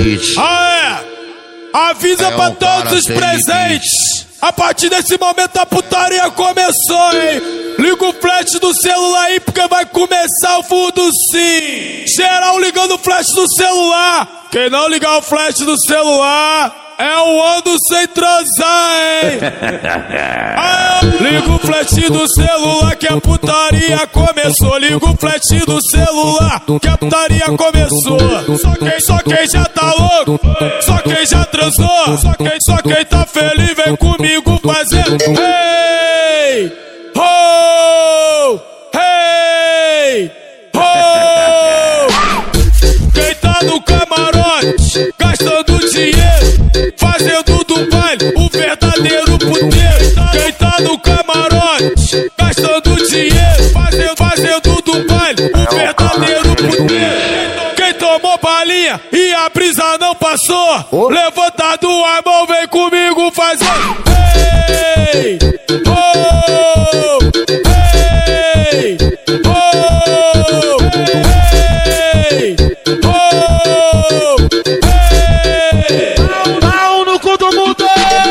hit. Avisa pra todos os presentes. A partir desse momento a putaria começou, hein? Liga o flash do celular aí porque vai começar o fundo sim. Geral ligando o flash do celular. Quem não ligar o flash do celular é o ando sem transar, hein? Liga o flash do celular que a putaria começou. Liga o flash do celular que a putaria começou. Só quem já tá louco, só quem já transou, só quem tá feliz vem comigo fazendo hey, ho, hey, ho. Quem tá no camarote gastando dinheiro, fazendo do baile o verdadeiro puteiro. Quem tá no camarote gastando dinheiro, fazendo do baile o verdadeiro puteiro. Quem tomou balinha e a brisa não passou, levantado a mão, vem comigo fazendo hey, oh, hey, oh, hey, oh, hey. Pau no cu do mundo.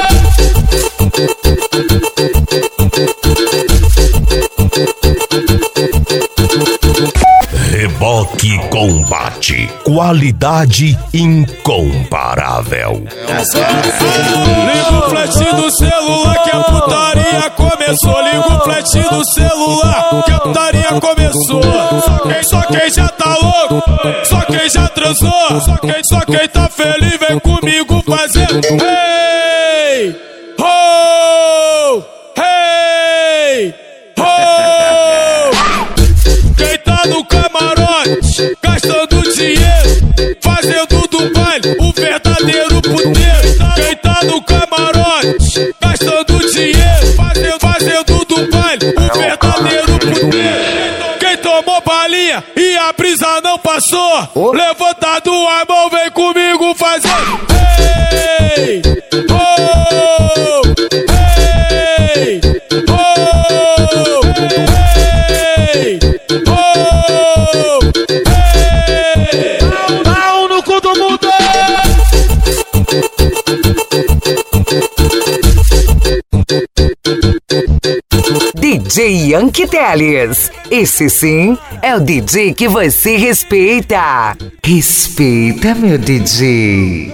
Reboque Combate, qualidade incomparável. Liga o flash do celular que a putaria começou. Liga o flash do celular que a putaria começou. Só quem já tá louco, só quem já transou, só quem tá feliz vem comigo fazendo hey, ho, hey, ho. Quem tá no camarote gastando dinheiro, fazendo do baile o verdadeiro puteiro. Quem tá no camarote gastando dinheiro, fazendo do baile o verdadeiro puteiro. Quem tomou balinha e a brisa não passou, levantado a mão, vem comigo fazendo hey, oh, hey, oh, hey, oh, hey. Pau no cu do mundo. DJ Yankee Teles. Esse sim é o DJ que você respeita. Respeita, meu DJ.